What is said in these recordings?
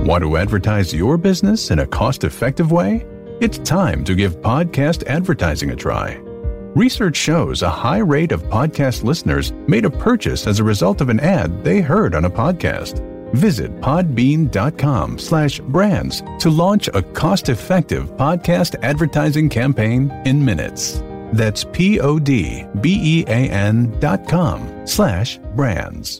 Want to advertise your business in a cost-effective way? It's time to give podcast advertising a try. Research shows a high rate of podcast listeners made a purchase as a result of an ad they heard on a podcast. Visit podbean.com/brands to launch a cost-effective podcast advertising campaign in minutes. That's podbean.com/brands.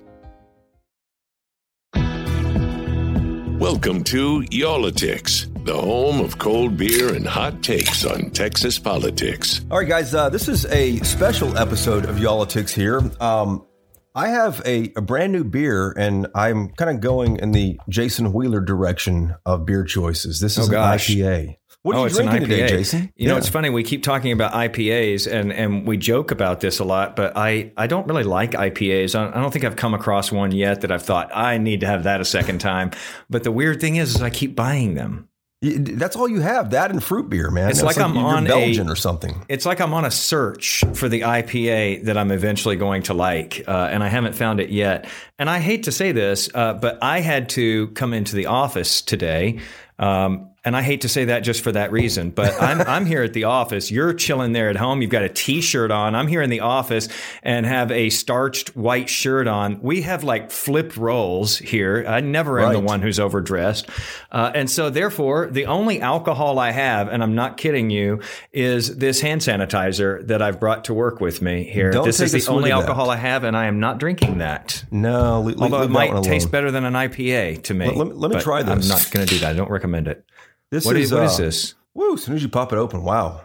Welcome to Y'all-itics, the home of cold beer and hot takes on Texas politics. All right, guys, this is a special episode of Y'all-itics here. I have a brand new beer, and I'm kind of going in the Jason Wheeler direction of beer choices. This is an IPA. What are you drinking today, Jason? You know, it's funny. We keep talking about IPAs, and we joke about this a lot, but I don't really like IPAs. I don't think I've come across one yet that I've thought, I need to have that a second time. But the weird thing is I keep buying them. That's all you have, that and fruit beer, man. It's like I'm on Belgian or something. It's like I'm on a search for the IPA that I'm eventually going to like, and I haven't found it yet. And I hate to say this, but I had to come into the office today. And I hate to say that just for that reason, but I'm here at the office. You're chilling there at home. You've got a T-shirt on. I'm here in the office and have a starched white shirt on. We have like flipped roles here. I never am the one who's overdressed. And so therefore, the only alcohol I have, and I'm not kidding you, is this hand sanitizer that I've brought to work with me here. This is the only alcohol I have, and I am not drinking that. No. Although it might taste better than an IPA to me. Let me try this. I'm not going to do that. I don't recommend it. What is this? Woo, as soon as you pop it open, wow.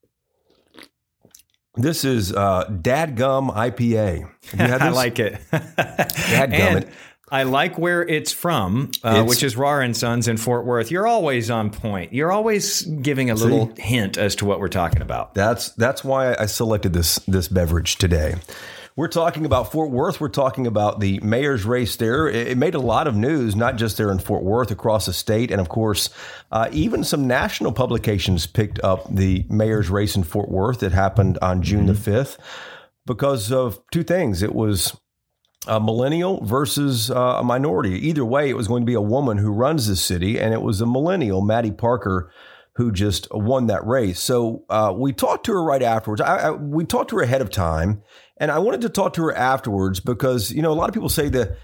This is Dadgum IPA. Have you had this? I like it. Dadgum it. I like where it's from, which is Rahr & Sons in Fort Worth. You're always on point. You're always giving a little hint as to what we're talking about. That's why I selected this beverage today. We're talking about Fort Worth. We're talking about the mayor's race there. It made a lot of news, not just there in Fort Worth, across the state. And of course, even some national publications picked up the mayor's race in Fort Worth. It happened on June the 5th because of two things. It was a millennial versus a minority. Either way, it was going to be a woman who runs the city, and it was a millennial, Maddie Parker, who just won that race. So we talked to her right afterwards. We talked to her ahead of time, and I wanted to talk to her afterwards because, you know, a lot of people say the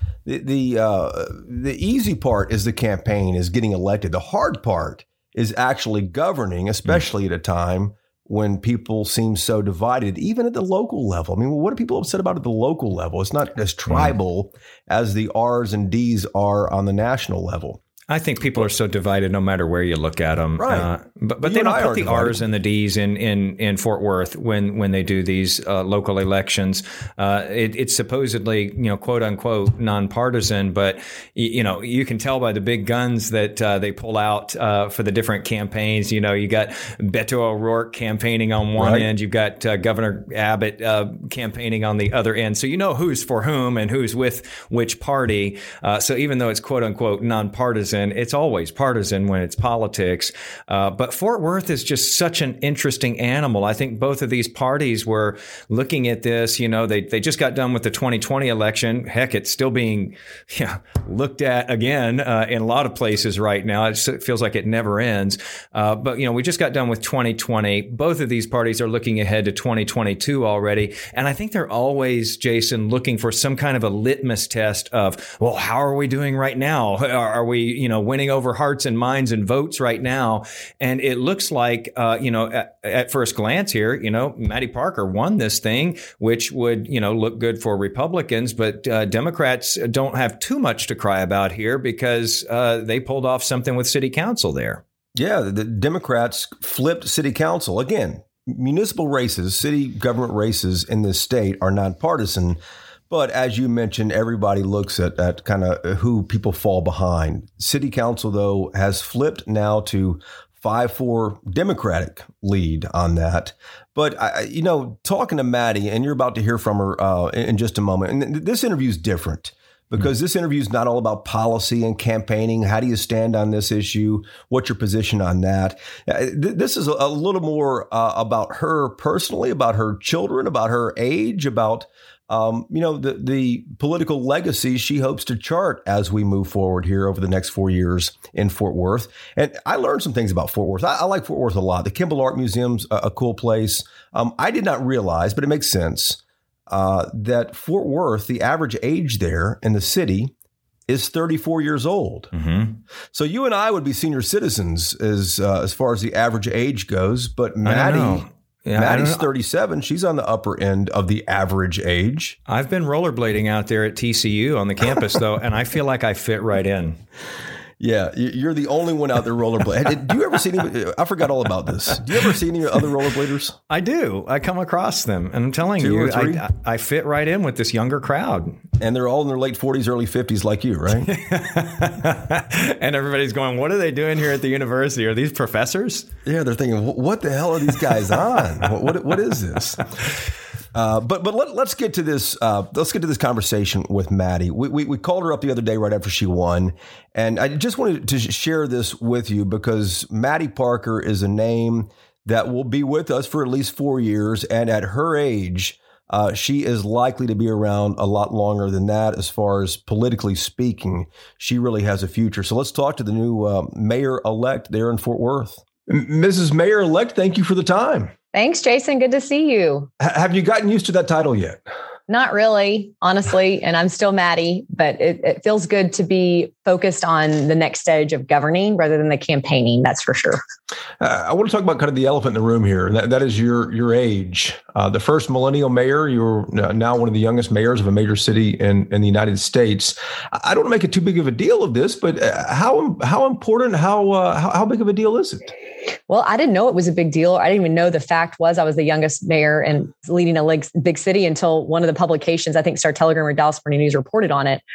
easy part is the campaign, is getting elected. The hard part is actually governing, especially at a time when people seem so divided, even at the local level. I mean, what are people upset about at the local level? It's not as tribal as the R's and D's are on the national level. I think people are so divided no matter where you look at them. Right. But they don't put the R's and the D's in Fort Worth when they do these local elections. It's supposedly, you know, quote unquote, nonpartisan, but you know, you can tell by the big guns that they pull out for the different campaigns. You know, you got Beto O'Rourke campaigning on one end. You've got Governor Abbott campaigning on the other end. So you know who's for whom and who's with which party. So even though it's quote unquote nonpartisan, it's always partisan when it's politics. But Fort Worth is just such an interesting animal. I think both of these parties were looking at this. You know, they just got done with the 2020 election. Heck, it's still being looked at again in a lot of places right now. It feels like it never ends. But, you know, we just got done with 2020. Both of these parties are looking ahead to 2022 already. And I think they're always, Jason, looking for some kind of a litmus test of, well, how are we doing right now? Are we, you know, winning over hearts and minds and votes right now? And it looks like, you know, at first glance here, you know, Maddie Parker won this thing, which would, you know, look good for Republicans. But Democrats don't have too much to cry about here because they pulled off something with city council there. Yeah, the Democrats flipped city council. Again, municipal races, city government races in this state are nonpartisan. But as you mentioned, everybody looks at kind of who people fall behind. City council, though, has flipped now to 5-4 Democratic lead on that. But, you know, talking to Maddie, and you're about to hear from her in just a moment, and this interview is different because this interview is not all about policy and campaigning. How do you stand on this issue? What's your position on that? This is a little more about her personally, about her children, about her age, about the political legacy she hopes to chart as we move forward here over the next 4 years in Fort Worth. And I learned some things about Fort Worth. I like Fort Worth a lot. The Kimball Art Museum's a cool place. I did not realize, but it makes sense, that Fort Worth, the average age there in the city is 34 years old. Mm-hmm. So you and I would be senior citizens as far as the average age goes, but Maddie... Yeah, Maddie's 37. She's on the upper end of the average age. I've been rollerblading out there at TCU on the campus, though, and I feel like I fit right in. Yeah, you're the only one out there rollerblading. Do you ever see any? I forgot all about this. Do you ever see any other rollerbladers? I do. I come across them, and I'm telling you, I fit right in with this younger crowd. And they're all in their late 40s, early 50s like you, right? And everybody's going, what are they doing here at the university? Are these professors? Yeah, they're thinking, what the hell are these guys on? What is this? But let's get to this. Let's get to this conversation with Maddie. We called her up the other day right after she won, and I just wanted to share this with you because Maddie Parker is a name that will be with us for at least 4 years, and at her age, she is likely to be around a lot longer than that. As far as politically speaking, she really has a future. So let's talk to the new mayor-elect there in Fort Worth. Mrs. Mayor-elect, thank you for the time. Thanks, Jason. Good to see you. Have you gotten used to that title yet? Not really, honestly. And I'm still Maddie, but it feels good to be focused on the next stage of governing rather than the campaigning. That's for sure. I want to talk about kind of the elephant in the room here. That is your age. The first millennial mayor. You're now one of the youngest mayors of a major city in the United States. I don't want to make it too big of a deal of this, but how important, how big of a deal is it? Well, I didn't know it was a big deal. I didn't even know the fact was I was the youngest mayor and leading a big city until one of the publications, I think Star Telegram or Dallas Morning News, reported on it.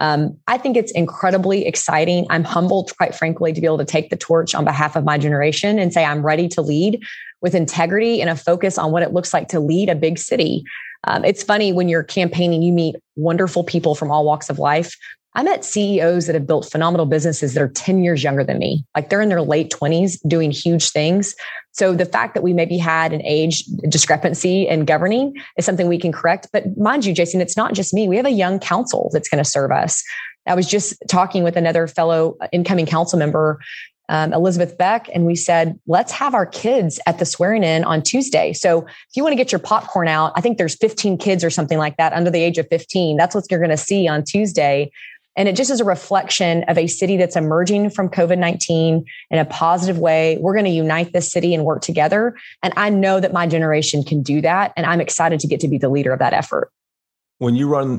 I think it's incredibly exciting. I'm humbled, quite frankly, to be able to take the torch on behalf of my generation and say I'm ready to lead with integrity and a focus on what it looks like to lead a big city. It's funny when you're campaigning, you meet wonderful people from all walks of life. I met CEOs that have built phenomenal businesses that are 10 years younger than me. Like they're in their late 20s doing huge things. So the fact that we maybe had an age discrepancy in governing is something we can correct. But mind you, Jason, it's not just me. We have a young council that's going to serve us. I was just talking with another fellow incoming council member, Elizabeth Beck, and we said, let's have our kids at the swearing in on Tuesday. So if you want to get your popcorn out, I think there's 15 kids or something like that under the age of 15. That's what you're going to see on Tuesday. And it just is a reflection of a city that's emerging from COVID-19 in a positive way. We're going to unite this city and work together. And I know that my generation can do that. And I'm excited to get to be the leader of that effort. When you won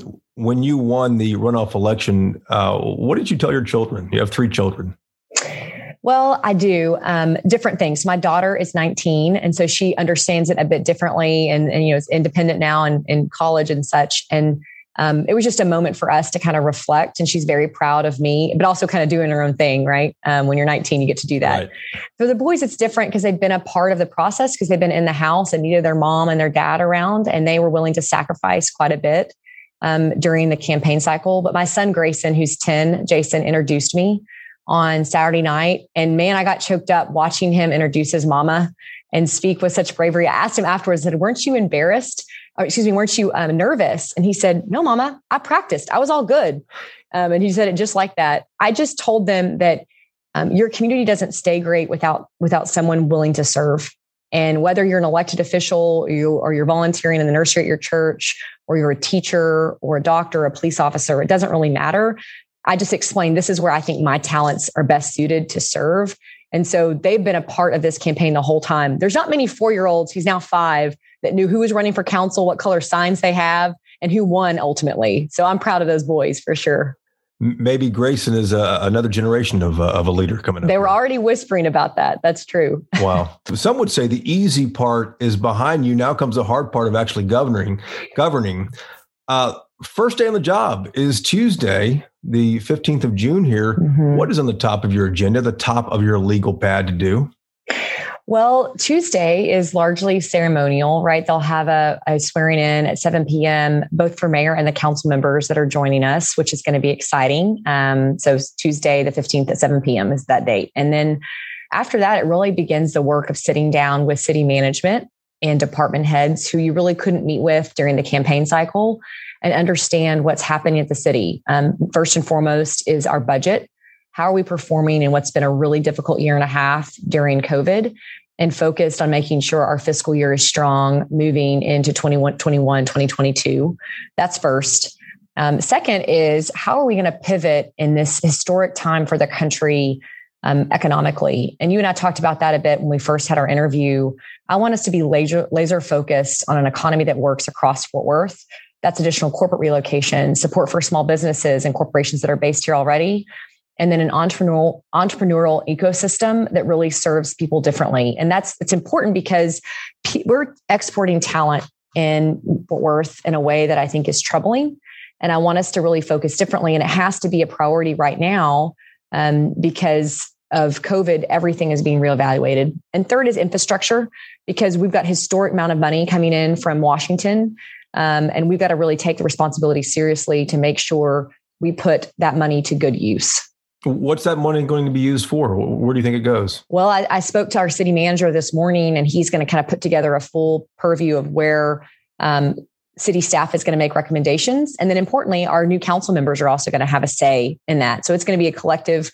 the runoff election, what did you tell your children? You have 3 children. Well, I do different things. My daughter is 19, and so she understands it a bit differently, and is independent now and in college and such. And it was just a moment for us to kind of reflect, and she's very proud of me, but also kind of doing her own thing, right? When you're 19, you get to do that. Right. For the boys, it's different because they've been a part of the process because they've been in the house and needed their mom and their dad around, and they were willing to sacrifice quite a bit during the campaign cycle. But my son, Grayson, who's 10, Jason, introduced me on Saturday night. And man, I got choked up watching him introduce his mama and speak with such bravery. I asked him afterwards, I said, weren't you embarrassed? Or, excuse me, weren't you nervous? And he said, no, mama, I practiced. I was all good. And he said it just like that. I just told them that your community doesn't stay great without someone willing to serve. And whether you're an elected official or you're volunteering in the nursery at your church, or you're a teacher or a doctor or a police officer, it doesn't really matter. I just explained, this is where I think my talents are best suited to serve. And so they've been a part of this campaign the whole time. There's not many 4-year-olds, he's now 5, that knew who was running for council, what color signs they have, and who won ultimately. So I'm proud of those boys for sure. Maybe Grayson is another generation of a leader coming up. They were already whispering about that. That's true. Wow. Some would say the easy part is behind you. Now comes the hard part of actually governing. First day on the job is Tuesday, the 15th of June here. Mm-hmm. What is on the top of your agenda, the top of your legal pad to do? Well, Tuesday is largely ceremonial, right? They'll have a swearing in at 7 p.m., both for mayor and the council members that are joining us, which is going to be exciting. So Tuesday, the 15th at 7 p.m. is that date. And then after that, it really begins the work of sitting down with city management and department heads who you really couldn't meet with during the campaign cycle and understand what's happening at the city. First and foremost is our budget. How are we performing in what's been a really difficult year and a half during COVID, and focused on making sure our fiscal year is strong moving into 2021, 2022. That's first. Second is, how are we going to pivot in this historic time for the country economically? And you and I talked about that a bit when we first had our interview. I want us to be laser focused on an economy that works across Fort Worth. That's additional corporate relocation, support for small businesses and corporations that are based here already, and then an entrepreneurial ecosystem that really serves people differently. And it's important because we're exporting talent in Fort Worth in a way that I think is troubling. And I want us to really focus differently. And it has to be a priority right now because of COVID, everything is being reevaluated. And third is infrastructure, because we've got historic amount of money coming in from Washington. And we've got to really take the responsibility seriously to make sure we put that money to good use. What's that money going to be used for? Where do you think it goes? Well, I spoke to our city manager this morning, and he's going to kind of put together a full purview of where city staff is going to make recommendations. And then importantly, our new council members are also going to have a say in that. So it's going to be a collective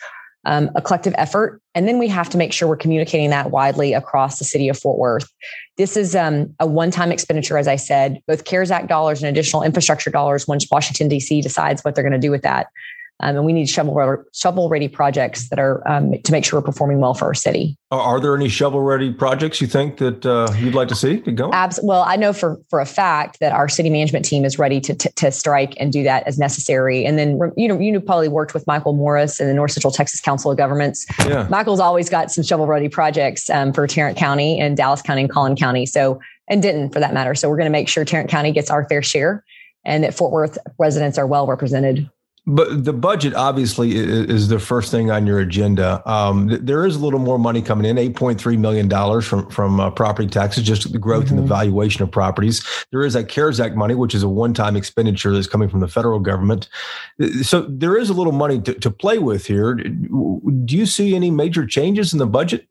effort. And then we have to make sure we're communicating that widely across the city of Fort Worth. This is a one-time expenditure, as I said, both CARES Act dollars and additional infrastructure dollars once Washington, D.C. decides what they're going to do with that. And we need shovel-ready projects that are to make sure we're performing well for our city. Are there any shovel-ready projects you think that you'd like to see get going? Well, I know for a fact that our city management team is ready to strike and do that as necessary. And then you probably worked with Michael Morris in the North Central Texas Council of Governments. Yeah. Michael's always got some shovel-ready projects for Tarrant County and Dallas County and Collin County. And Denton for that matter. So we're going to make sure Tarrant County gets our fair share and that Fort Worth residents are well represented. But the budget obviously is the first thing on your agenda. There is a little more money coming in, $8.3 million from property taxes, just the growth in the valuation of properties. There is that CARES Act money, which is a one-time expenditure that's coming from the federal government. So there is a little money to play with here. Do you see any major changes in the budget?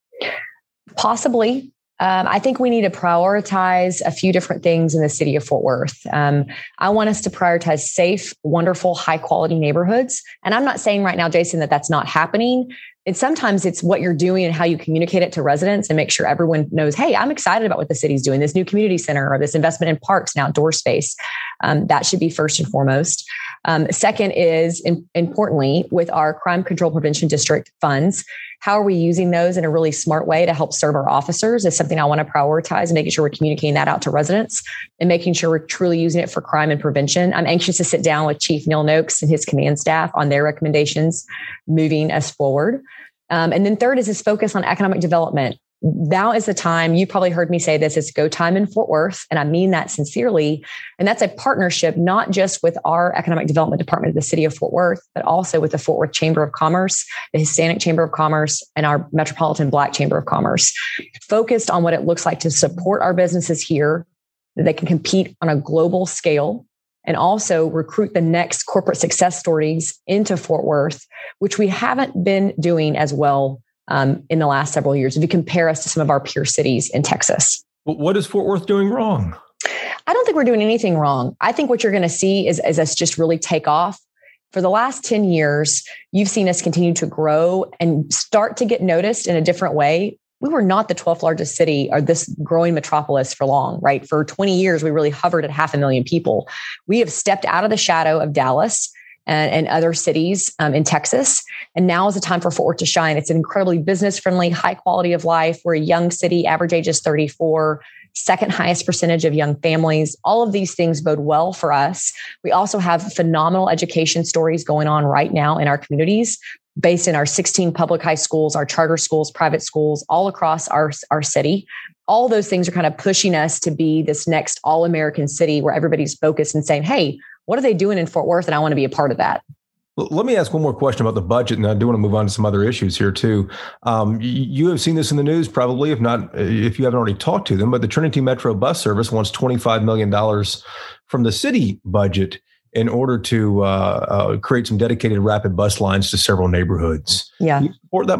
Possibly. I think we need to prioritize a few different things in the city of Fort Worth. I want us to prioritize safe, wonderful, high quality neighborhoods. And I'm not saying right now, Jason, that that's not happening. Sometimes it's what you're doing and how you communicate it to residents and make sure everyone knows, hey, I'm excited about what the city's doing, this new community center or this investment in parks and outdoor space. That should be first and foremost. Second is, importantly, with our crime control prevention district funds, how are we using those in a really smart way to help serve our officers is something I want to prioritize, and making sure we're communicating that out to residents and making sure we're truly using it for crime and prevention. I'm anxious to sit down with Chief Neil Noakes and his command staff on their recommendations moving us forward. And then third is this focus on economic development. Now is the time, you probably heard me say this, it's go time in Fort Worth. And I mean that sincerely. And that's a partnership, not just with our economic development department of the city of Fort Worth, but also with the Fort Worth Chamber of Commerce, the Hispanic Chamber of Commerce, and our Metropolitan Black Chamber of Commerce, focused on what it looks like to support our businesses here, that they can compete on a global scale, and also recruit the next corporate success stories into Fort Worth, which we haven't been doing as well in the last several years, if you compare us to some of our peer cities in Texas. What is Fort Worth doing wrong? I don't think we're doing anything wrong. I think what you're going to see is us just really take off. For the last 10 years, you've seen us continue to grow and start to get noticed in a different way. We were not the 12th largest city or this growing metropolis for long, right? For 20 years, we really hovered at 500,000 people. We have stepped out of the shadow of Dallas and other cities in Texas. And now is the time for Fort Worth to shine. It's an incredibly business-friendly, high quality of life. We're a young city, average age is 34, second highest percentage of young families. All of these things bode well for us. We also have phenomenal education stories going on right now in our communities, based in our 16 public high schools, our charter schools, private schools, all across our city. All those things are kind of pushing us to be this next all-American city where everybody's focused and saying, hey, what are they doing in Fort Worth? And I want to be a part of that. Let me ask one more question about the budget, and I do want to move on to some other issues here too. You have seen this in the news, probably, if you haven't already talked to them, but the Trinity Metro Bus Service wants $25 million from the city budget in order to create some dedicated rapid bus lines to several neighborhoods. Yeah. Do you support that money?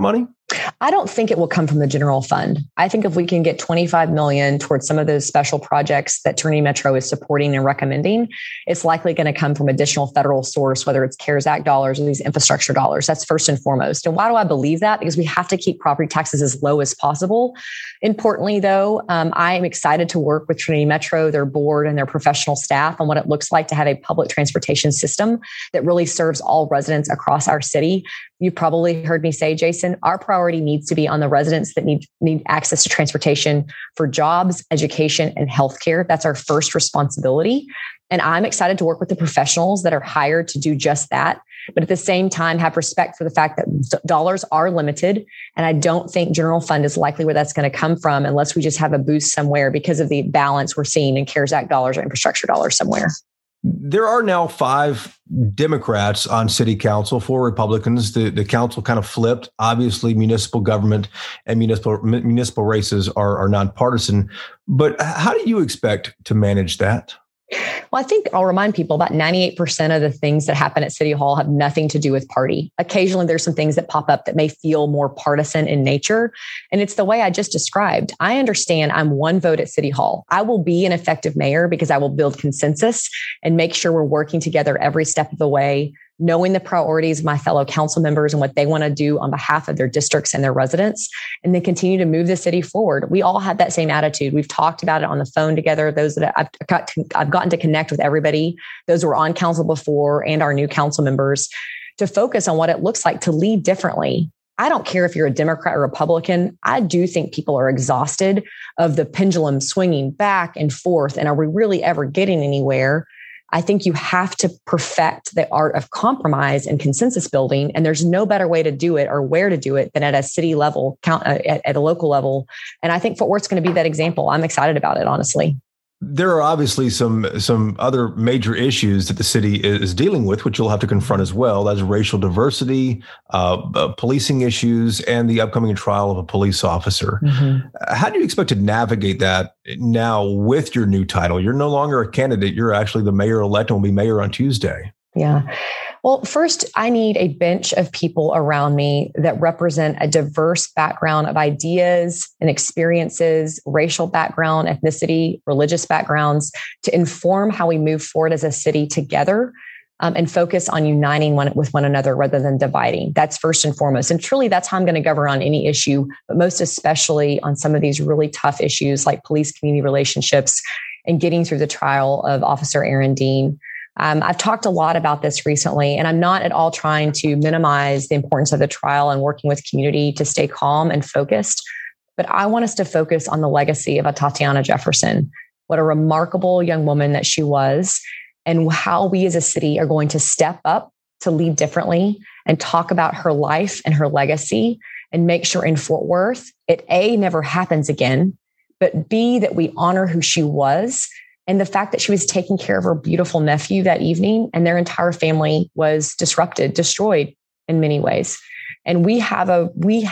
I don't think it will come from the general fund. I think if we can get $25 million towards some of those special projects that Trinity Metro is supporting and recommending, it's likely going to come from additional federal source, whether it's CARES Act dollars or these infrastructure dollars. That's first and foremost. And why do I believe that? Because we have to keep property taxes as low as possible. Importantly, though, I am excited to work with Trinity Metro, their board, and their professional staff on what it looks like to have a public transportation system that really serves all residents across our city. You probably heard me say, Jason, our priority needs to be on the residents that need access to transportation for jobs, education, and healthcare. That's our first responsibility. And I'm excited to work with the professionals that are hired to do just that. But at the same time, have respect for the fact that dollars are limited. And I don't think general fund is likely where that's going to come from unless we just have a boost somewhere because of the balance we're seeing in CARES Act dollars or infrastructure dollars somewhere. There are now 5 Democrats on city council, 4 Republicans. The council kind of flipped. Obviously, municipal government and municipal races are nonpartisan. But how do you expect to manage that? Well, I think I'll remind people about 98% of the things that happen at City Hall have nothing to do with party. Occasionally, there's some things that pop up that may feel more partisan in nature. And it's the way I just described. I understand I'm one vote at City Hall. I will be an effective mayor because I will build consensus and make sure we're working together every step of the way, knowing the priorities of my fellow council members and what they want to do on behalf of their districts and their residents, and then continue to move the city forward. We all have that same attitude. We've talked about it on the phone together. Those that I've gotten to connect with everybody, those who were on council before and our new council members, to focus on what it looks like to lead differently. I don't care if you're a Democrat or Republican. I do think people are exhausted of the pendulum swinging back and forth. And are we really ever getting anywhere? I think you have to perfect the art of compromise and consensus building. And there's no better way to do it or where to do it than at a city level, at a local level. And I think Fort Worth's going to be that example. I'm excited about it, honestly. There are obviously some other major issues that the city is dealing with, which you'll have to confront as well. That's racial diversity, policing issues, and the upcoming trial of a police officer. Mm-hmm. How do you expect to navigate that now with your new title? You're no longer a candidate. You're actually the mayor-elect and will be mayor on Tuesday. Yeah. Well, first, I need a bench of people around me that represent a diverse background of ideas and experiences, racial background, ethnicity, religious backgrounds, to inform how we move forward as a city together and focus on uniting with one another rather than dividing. That's first and foremost. And truly, that's how I'm going to govern on any issue, but most especially on some of these really tough issues like police-community relationships and getting through the trial of Officer Aaron Dean. I've talked a lot about this recently, and I'm not at all trying to minimize the importance of the trial and working with community to stay calm and focused. But I want us to focus on the legacy of Atatiana Jefferson, what a remarkable young woman that she was, and how we as a city are going to step up to lead differently and talk about her life and her legacy and make sure in Fort Worth, it A, never happens again, but B, that we honor who she was. And the fact that she was taking care of her beautiful nephew that evening and their entire family was destroyed in many ways. And we have a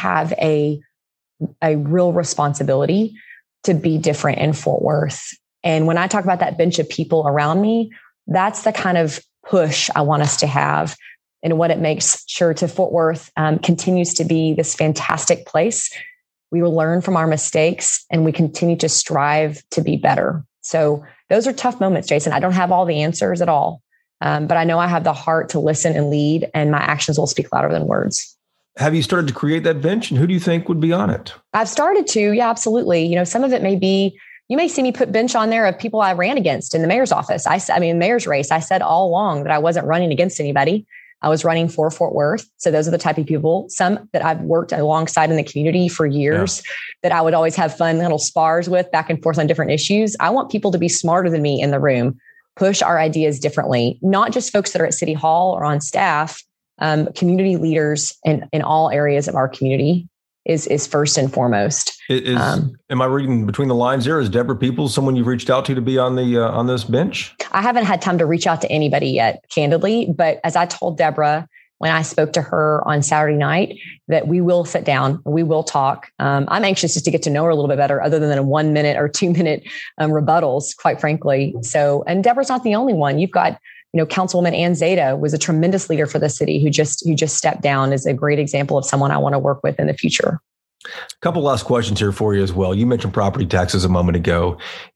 real responsibility to be different in Fort Worth. And when I talk about that bench of people around me, that's the kind of push I want us to have and what it makes sure to Fort Worth continues to be this fantastic place. We will learn from our mistakes and we continue to strive to be better. So those are tough moments, Jason. I don't have all the answers at all, but I know I have the heart to listen and lead, and my actions will speak louder than words. Have you started to create that bench, and who do you think would be on it? I've started to, yeah, absolutely. Some of it may be, you may see me put bench on there of people I ran against in the mayor's office. Mayor's race. I said all along that I wasn't running against anybody. I was running for Fort Worth. So those are the type of people, some that I've worked alongside in the community for years, that I would always have fun little spars with back and forth on different issues. I want people to be smarter than me in the room, push our ideas differently, not just folks that are at City Hall or on staff, community leaders in all areas of our community is first and foremost. Am I reading between the lines there? Is Deborah Peoples someone you've reached out to be on the on this bench? I haven't had time to reach out to anybody yet, candidly. But as I told Deborah when I spoke to her on Saturday night, that we will sit down, we will talk. I'm anxious just to get to know her a little bit better, other than 1 minute or 2 minute rebuttals, quite frankly. So, and Deborah's not the only one. You've got Councilwoman Ann Zeta was a tremendous leader for the city who just stepped down, is a great example of someone I want to work with in the future. A couple last questions here for you as well. You mentioned property taxes a moment ago.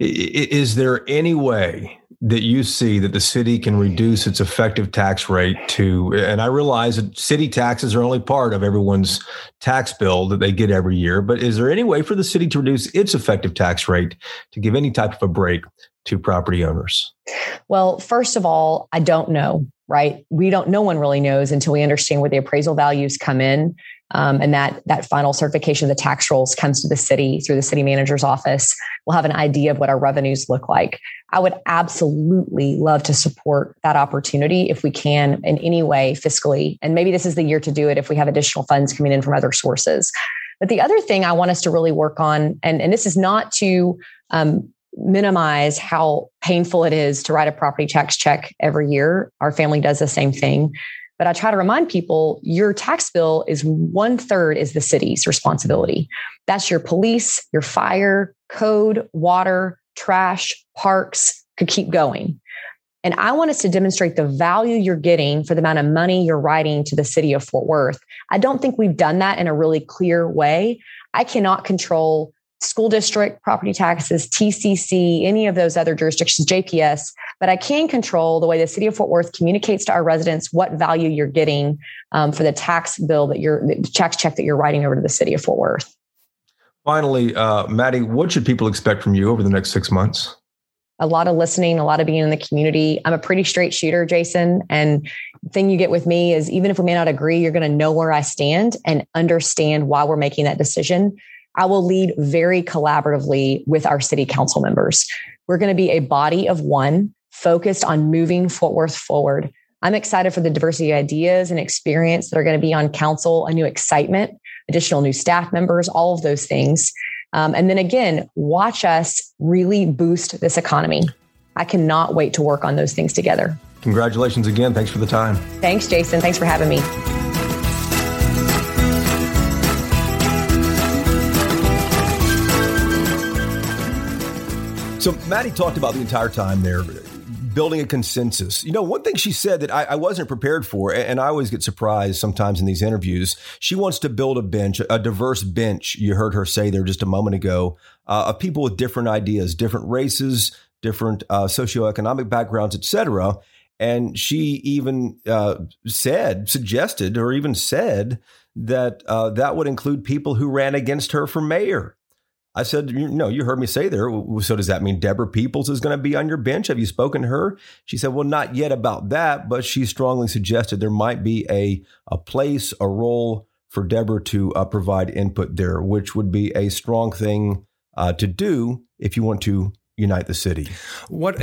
Is there any way that you see that the city can reduce its effective tax rate to, and I realize that city taxes are only part of everyone's tax bill that they get every year, but is there any way for the city to reduce its effective tax rate to give any type of a break to property owners? Well, first of all, I don't know, right? No one really knows until we understand where the appraisal values come in. And that final certification of the tax rolls comes to the city through the city manager's office. We'll have an idea of what our revenues look like. I would absolutely love to support that opportunity if we can in any way fiscally. And maybe this is the year to do it if we have additional funds coming in from other sources. But the other thing I want us to really work on, and this is not to minimize how painful it is to write a property tax check every year. Our family does the same thing. But I try to remind people your tax bill is 1/3 is the city's responsibility. That's your police, your fire, code, water, trash, parks, could keep going. And I want us to demonstrate the value you're getting for the amount of money you're writing to the city of Fort Worth. I don't think we've done that in a really clear way. I cannot control school district property taxes, TCC, any of those other jurisdictions, JPS, but I can control the way the city of Fort Worth communicates to our residents what value you're getting for the tax bill the tax check that you're writing over to the city of Fort Worth. Finally, Maddie, what should people expect from you over the next 6 months? A lot of listening, a lot of being in the community. I'm a pretty straight shooter, Jason. And the thing you get with me is even if we may not agree, you're going to know where I stand and understand why we're making that decision. I will lead very collaboratively with our city council members. We're going to be a body of one focused on moving Fort Worth forward. I'm excited for the diversity of ideas and experience that are going to be on council, a new excitement, additional new staff members, all of those things. And then again, watch us really boost this economy. I cannot wait to work on those things together. Congratulations again. Thanks for the time. Thanks, Jason. Thanks for having me. So Maddie talked about the entire time there, building a consensus. One thing she said that I wasn't prepared for, and I always get surprised sometimes in these interviews, she wants to build a bench, a diverse bench, you heard her say there just a moment ago, of people with different ideas, different races, different socioeconomic backgrounds, et cetera. And she even suggested that that would include people who ran against her for mayor. I said, you heard me say there. So does that mean Deborah Peoples is going to be on your bench? Have you spoken to her? She said, well, not yet about that, but she strongly suggested there might be a place, a role for Deborah to provide input there, which would be a strong thing to do if you want to unite the city. What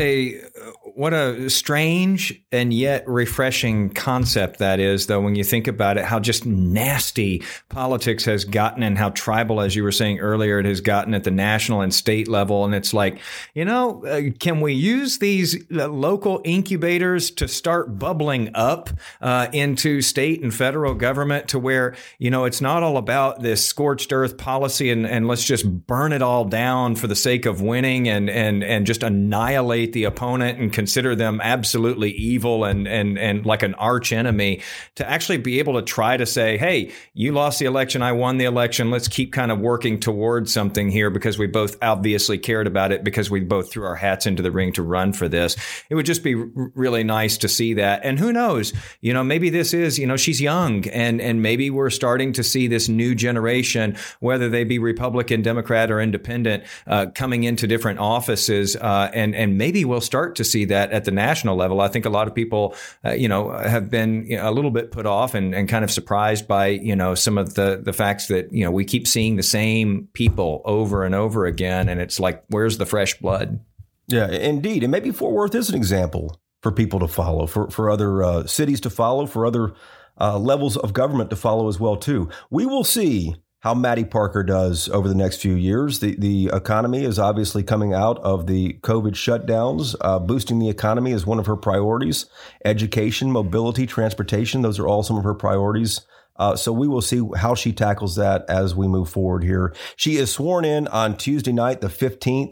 a strange and yet refreshing concept that is, though, when you think about it, how just nasty politics has gotten and how tribal, as you were saying earlier, it has gotten at the national and state level. And it's like, can we use these local incubators to start bubbling up into state and federal government to where, it's not all about this scorched earth policy and let's just burn it all down for the sake of winning and just annihilate the opponent and consider them absolutely evil and like an arch enemy, to actually be able to try to say, hey, you lost the election, I won the election. Let's keep kind of working towards something here because we both obviously cared about it because we both threw our hats into the ring to run for this. It would just be really nice to see that. And who knows, maybe this is, she's young and maybe we're starting to see this new generation, whether they be Republican, Democrat, or independent, coming into different offices. And maybe we'll start to see that at the national level. I think a lot of people, have been a little bit put off and kind of surprised by, some of the facts that, we keep seeing the same people over and over again. And it's like, where's the fresh blood? Yeah, indeed. And maybe Fort Worth is an example for people to follow, for other cities to follow, for other levels of government to follow as well, too. We will see how Maddie Parker does over the next few years. The economy is obviously coming out of the COVID shutdowns. Boosting the economy is one of her priorities. Education, mobility, transportation, those are all some of her priorities. So we will see how she tackles that as we move forward here. She is sworn in on Tuesday night, the 15th.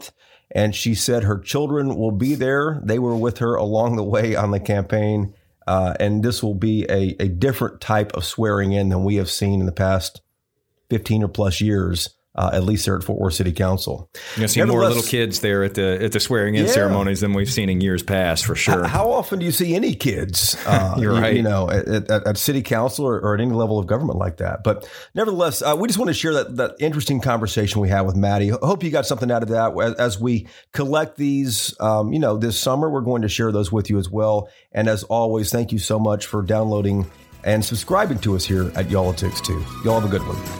And she said her children will be there. They were with her along the way on the campaign. And this will be a different type of swearing in than we have seen in the past 15 or plus years, at least there at Fort Worth City Council. You'll see more little kids there at the swearing in ceremonies than we've seen in years past, for sure. How often do you see any kids, You're right. At City Council or at any level of government like that? But nevertheless, we just want to share that interesting conversation we had with Maddie. I hope you got something out of that. As we collect these, this summer, we're going to share those with you as well. And as always, thank you so much for downloading and subscribing to us here at Y'all-itics too. Y'all have a good one.